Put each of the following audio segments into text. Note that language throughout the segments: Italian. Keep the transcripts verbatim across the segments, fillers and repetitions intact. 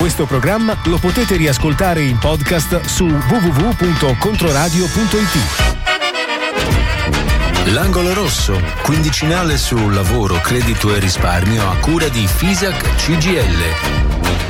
Questo programma lo potete riascoltare in podcast su w w w punto controradio punto i t. L'angolo rosso, quindicinale su lavoro, credito e risparmio a cura di Fisac C G L.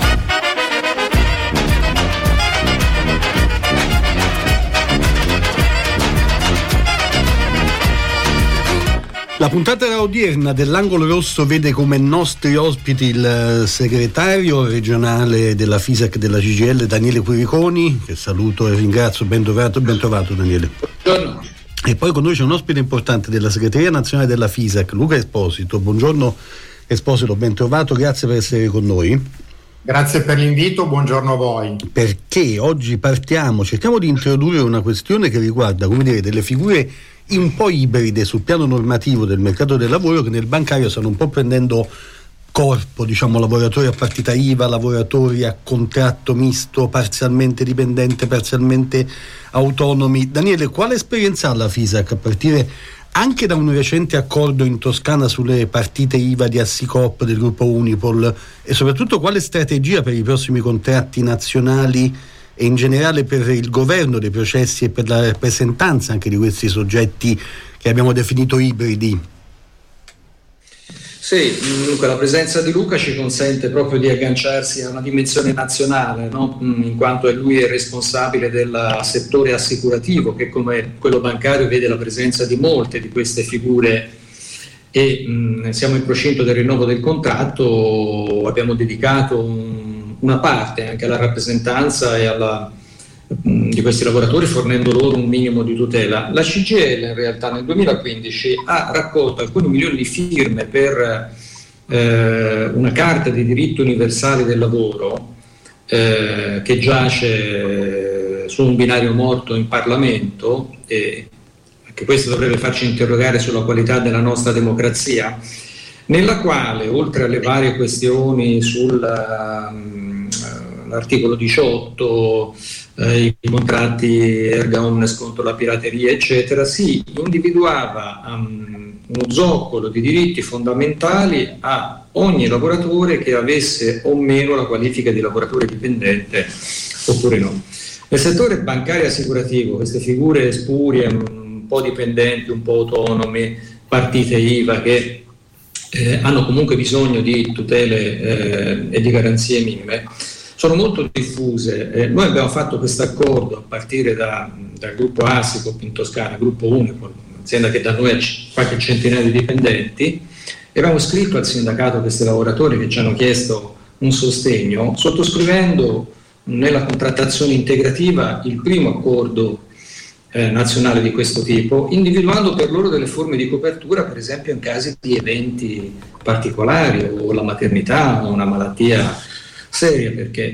La puntata odierna dell'Angolo Rosso vede come nostri ospiti il segretario regionale della Fisac della C G I L, Daniele Quiriconi, che saluto e ringrazio. Ben trovato, ben trovato Daniele. Buongiorno. E poi con noi c'è un ospite importante della segreteria nazionale della Fisac, Luca Esposito. Buongiorno Esposito, ben trovato, grazie per essere con noi. Grazie per l'invito, buongiorno a voi. Perché oggi partiamo, cerchiamo di introdurre una questione che riguarda, come dire, delle figure un po' ibride sul piano normativo del mercato del lavoro, che nel bancario stanno un po' prendendo corpo, diciamo, lavoratori a partita I V A, lavoratori a contratto misto, parzialmente dipendente, parzialmente autonomi. Daniele, quale esperienza ha la Fisac a partire anche da un recente accordo in Toscana sulle partite I V A di Assicop del gruppo Unipol, e soprattutto quale strategia per i prossimi contratti nazionali e in generale per il governo dei processi e per la rappresentanza anche di questi soggetti che abbiamo definito ibridi? Sì, dunque la presenza di Luca ci consente proprio di agganciarsi a una dimensione nazionale, no? In quanto è lui il responsabile del settore assicurativo, che come quello bancario vede la presenza di molte di queste figure, e mh, siamo in procinto del rinnovo del contratto. Abbiamo dedicato un una parte anche alla rappresentanza e alla, mh, di questi lavoratori, fornendo loro un minimo di tutela. La C G I L in realtà nel duemilaquindici ha raccolto alcuni milioni di firme per eh, una carta di diritto universale del lavoro eh, che giace su un binario morto in Parlamento, e anche questo dovrebbe farci interrogare sulla qualità della nostra democrazia, nella quale, oltre alle varie questioni sull'articolo diciotto, eh, i contratti erga omnes contro la pirateria, eccetera, si individuava um, uno zoccolo di diritti fondamentali a ogni lavoratore che avesse o meno la qualifica di lavoratore dipendente oppure no. Nel settore bancario e assicurativo queste figure spurie, un po' dipendenti, un po' autonomi, partite I V A, che Eh, hanno comunque bisogno di tutele eh, e di garanzie minime, sono molto diffuse. Eh, noi abbiamo fatto questo accordo a partire da, dal gruppo Assicop in Toscana, gruppo Unipol, un'azienda che da noi ha qualche centinaio di dipendenti, e abbiamo scritto al sindacato questi lavoratori che ci hanno chiesto un sostegno, sottoscrivendo nella contrattazione integrativa il primo accordo Eh, nazionale di questo tipo, individuando per loro delle forme di copertura, per esempio in casi di eventi particolari o la maternità o una malattia seria, perché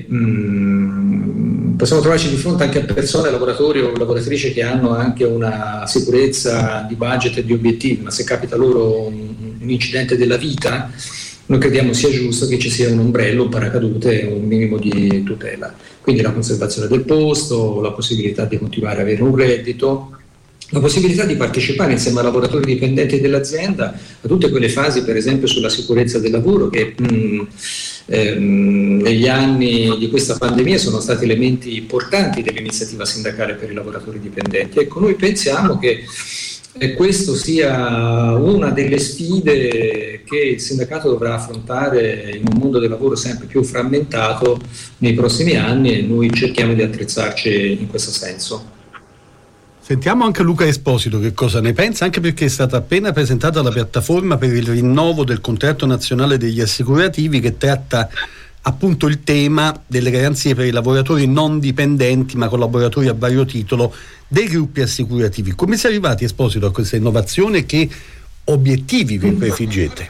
mh, possiamo trovarci di fronte anche a persone, lavoratori o lavoratrici che hanno anche una sicurezza di budget e di obiettivi, ma se capita loro un, un incidente della vita, noi crediamo sia giusto che ci sia un ombrello, un paracadute e un minimo di tutela. Quindi la conservazione del posto, la possibilità di continuare a avere un reddito, la possibilità di partecipare insieme ai lavoratori dipendenti dell'azienda a tutte quelle fasi, per esempio sulla sicurezza del lavoro, che mh, ehm, negli anni di questa pandemia sono stati elementi importanti dell'iniziativa sindacale per i lavoratori dipendenti. Ecco, noi pensiamo che E questo sia una delle sfide che il sindacato dovrà affrontare in un mondo del lavoro sempre più frammentato nei prossimi anni, e noi cerchiamo di attrezzarci in questo senso. Sentiamo anche Luca Esposito che cosa ne pensa, anche perché è stata appena presentata la piattaforma per il rinnovo del contratto nazionale degli assicurativi, che tratta appunto il tema delle garanzie per i lavoratori non dipendenti ma collaboratori a vario titolo dei gruppi assicurativi. Come si è arrivati, Esposito, a questa innovazione? Che obiettivi vi prefiggete?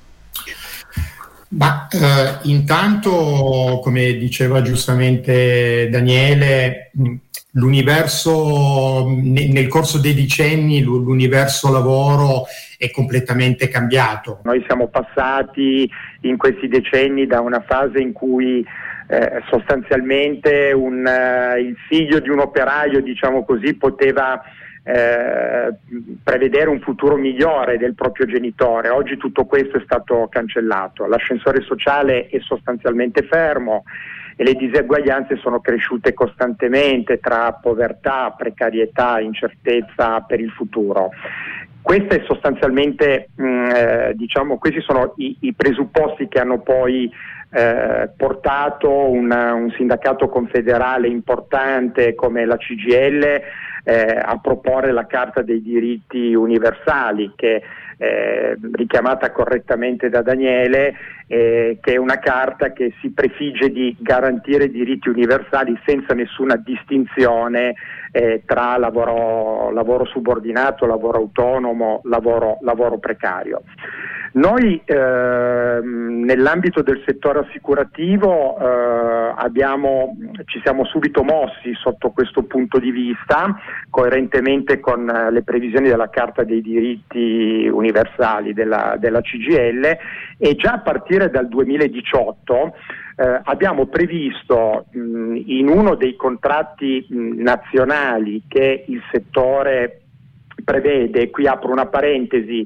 Ma eh, intanto, come diceva giustamente Daniele, l'universo nel corso dei decenni, l'universo lavoro è completamente cambiato. Noi siamo passati in questi decenni da una fase in cui eh, sostanzialmente un, uh, il figlio di un operaio, diciamo così, poteva eh, prevedere un futuro migliore del proprio genitore. Oggi tutto questo è stato cancellato, l'ascensore sociale è sostanzialmente fermo e le diseguaglianze sono cresciute costantemente tra povertà, precarietà, incertezza per il futuro. Questa è sostanzialmente, mh, eh, diciamo, questi sono i, i presupposti che hanno poi eh, portato un, un sindacato confederale importante come la C G I L eh, a proporre la Carta dei diritti universali, che eh, richiamata correttamente da Daniele, eh, che è una carta che si prefigge di garantire diritti universali senza nessuna distinzione eh, tra lavoro, lavoro subordinato, lavoro autonomo, lavoro, lavoro precario. Noi eh, nell'ambito del settore assicurativo eh, abbiamo, ci siamo subito mossi sotto questo punto di vista, coerentemente con le previsioni della Carta dei diritti universali della, della C G I L, e già a partire dal duemiladiciotto eh, abbiamo previsto mh, in uno dei contratti mh, nazionali che il settore prevede, qui apro una parentesi,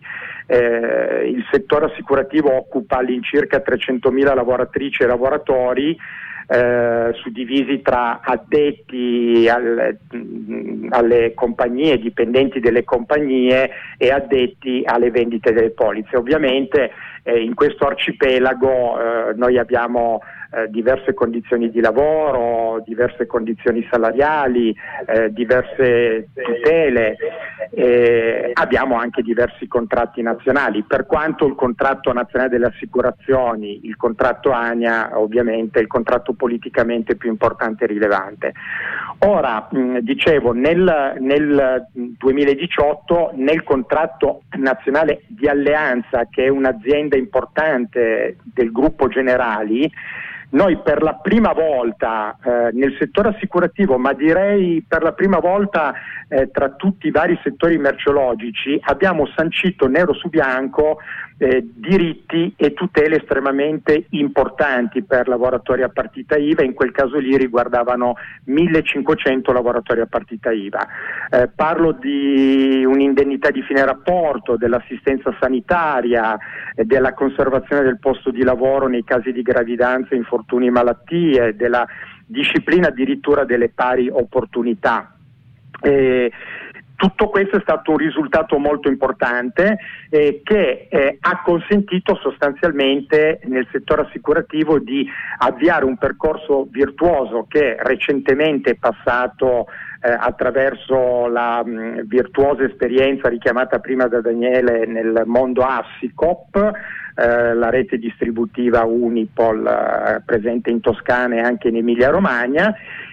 eh, il settore assicurativo occupa all'incirca trecentomila lavoratrici e lavoratori, eh, suddivisi tra addetti al, alle compagnie, dipendenti delle compagnie e addetti alle vendite delle polizze. Ovviamente eh, in questo arcipelago eh, noi abbiamo eh, diverse condizioni di lavoro, diverse condizioni salariali, eh, diverse tutele, eh, abbiamo anche diversi contratti nazionali, per quanto il contratto nazionale delle assicurazioni, il contratto ANIA, ovviamente il contratto politicamente più importante e rilevante. Ora, mh, dicevo, nel, nel duemiladiciotto nel contratto nazionale di Alleanza, che è un'azienda importante del gruppo Generali, noi per la prima volta eh, nel settore assicurativo, ma direi per la prima volta eh, tra tutti i vari settori merceologici, abbiamo sancito nero su bianco eh, diritti e tutele estremamente importanti per lavoratori a partita I V A. In quel caso lì riguardavano millecinquecento lavoratori a partita I V A. Eh, parlo di un'indennità di fine rapporto, dell'assistenza sanitaria, eh, della conservazione del posto di lavoro nei casi di gravidanza, infortuni e malattie, della disciplina addirittura delle pari opportunità. Eh, Tutto questo è stato un risultato molto importante eh, che eh, ha consentito sostanzialmente nel settore assicurativo di avviare un percorso virtuoso che recentemente è passato eh, attraverso la mh, virtuosa esperienza richiamata prima da Daniele nel mondo Assicop, eh, la rete distributiva Unipol eh, presente in Toscana e anche in Emilia Romagna.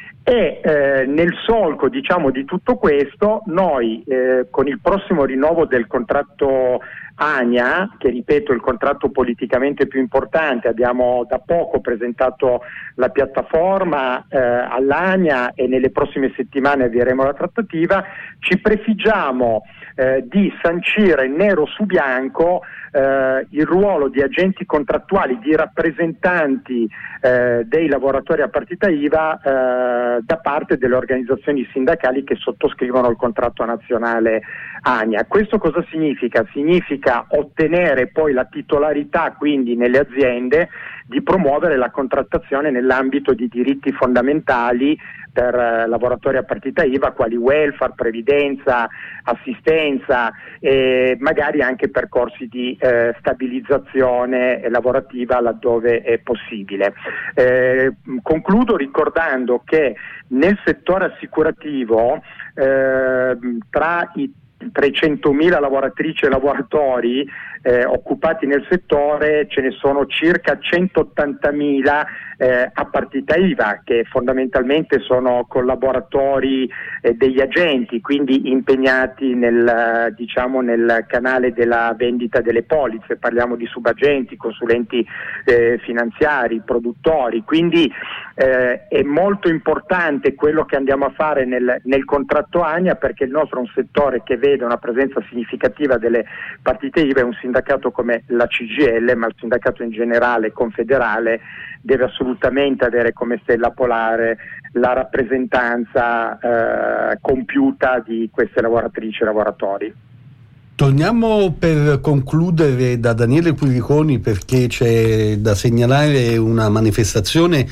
E eh, nel solco, diciamo, di tutto questo, noi eh, con il prossimo rinnovo del contratto ANIA, che ripeto è il contratto politicamente più importante, abbiamo da poco presentato la piattaforma eh, all'ANIA e nelle prossime settimane avvieremo la trattativa, ci prefiggiamo eh, di sancire nero su bianco eh, il ruolo di agenti contrattuali, di rappresentanti eh, dei lavoratori a partita I V A eh, da parte delle organizzazioni sindacali che sottoscrivono il contratto nazionale ANIA. Questo cosa significa? Significa ottenere poi la titolarità, quindi nelle aziende, di promuovere la contrattazione nell'ambito di diritti fondamentali per eh, lavoratori a partita I V A, quali welfare, previdenza, assistenza e magari anche percorsi di eh, stabilizzazione lavorativa laddove è possibile. Eh, concludo ricordando che nel settore assicurativo eh, tra i trecentomila lavoratrici e lavoratori eh, occupati nel settore ce ne sono circa centottantamila eh, a partita I V A, che fondamentalmente sono collaboratori eh, degli agenti, quindi impegnati nel, diciamo, nel canale della vendita delle polizze. Parliamo di subagenti, consulenti eh, finanziari, produttori, quindi eh, è molto importante quello che andiamo a fare nel, nel contratto ANIA, perché il nostro è un settore che vede una presenza significativa delle partite I V A. È un sindacato come la C G I L, ma il sindacato in generale confederale deve assolutamente avere come stella polare la rappresentanza eh, compiuta di queste lavoratrici e lavoratori. Torniamo per concludere da Daniele Quiriconi, perché c'è da segnalare una manifestazione che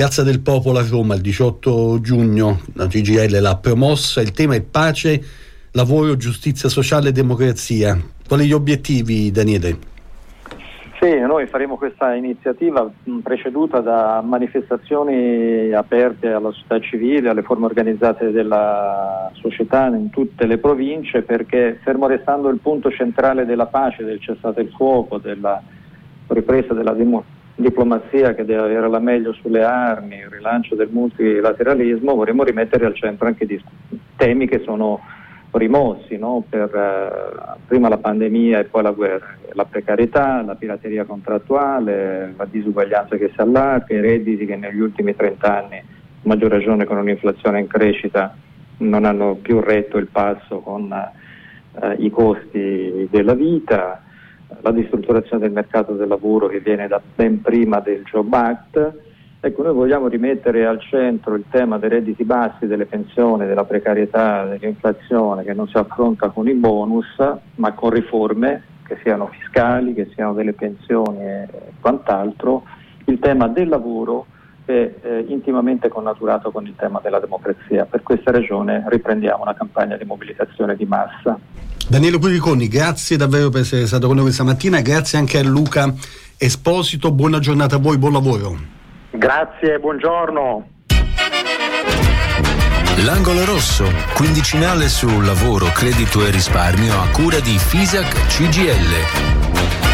Piazza del Popolo a Roma il diciotto giugno, la C G I L l'ha promossa, il tema è pace, lavoro, giustizia sociale e democrazia. Quali gli obiettivi, Daniele? Sì, noi faremo questa iniziativa preceduta da manifestazioni aperte alla società civile, alle forme organizzate della società in tutte le province, perché fermo restando il punto centrale della pace, del cessate il fuoco, della ripresa della dim- diplomazia che deve avere la meglio sulle armi, il rilancio del multilateralismo, vorremmo rimettere al centro anche di temi che sono rimossi, no? Per eh, prima la pandemia e poi la guerra, la precarietà, la pirateria contrattuale, la disuguaglianza che si allarga, i redditi che negli ultimi trent'anni, a maggior ragione con un'inflazione in crescita, non hanno più retto il passo con eh, i costi della vita, la distrutturazione del mercato del lavoro che viene da ben prima del Job Act. Ecco, noi vogliamo rimettere al centro il tema dei redditi bassi, delle pensioni, della precarietà, dell'inflazione, che non si affronta con i bonus, ma con riforme che siano fiscali, che siano delle pensioni e quant'altro. Il tema del lavoro è eh, intimamente connaturato con il tema della democrazia. Per questa ragione riprendiamo una campagna di mobilitazione di massa. Daniele Quiriconi, grazie davvero per essere stato con noi questa mattina, grazie anche a Luca Esposito, buona giornata a voi, buon lavoro. Grazie, buongiorno. L'angolo rosso, quindicinale su lavoro, credito e risparmio a cura di Fisac C G I L.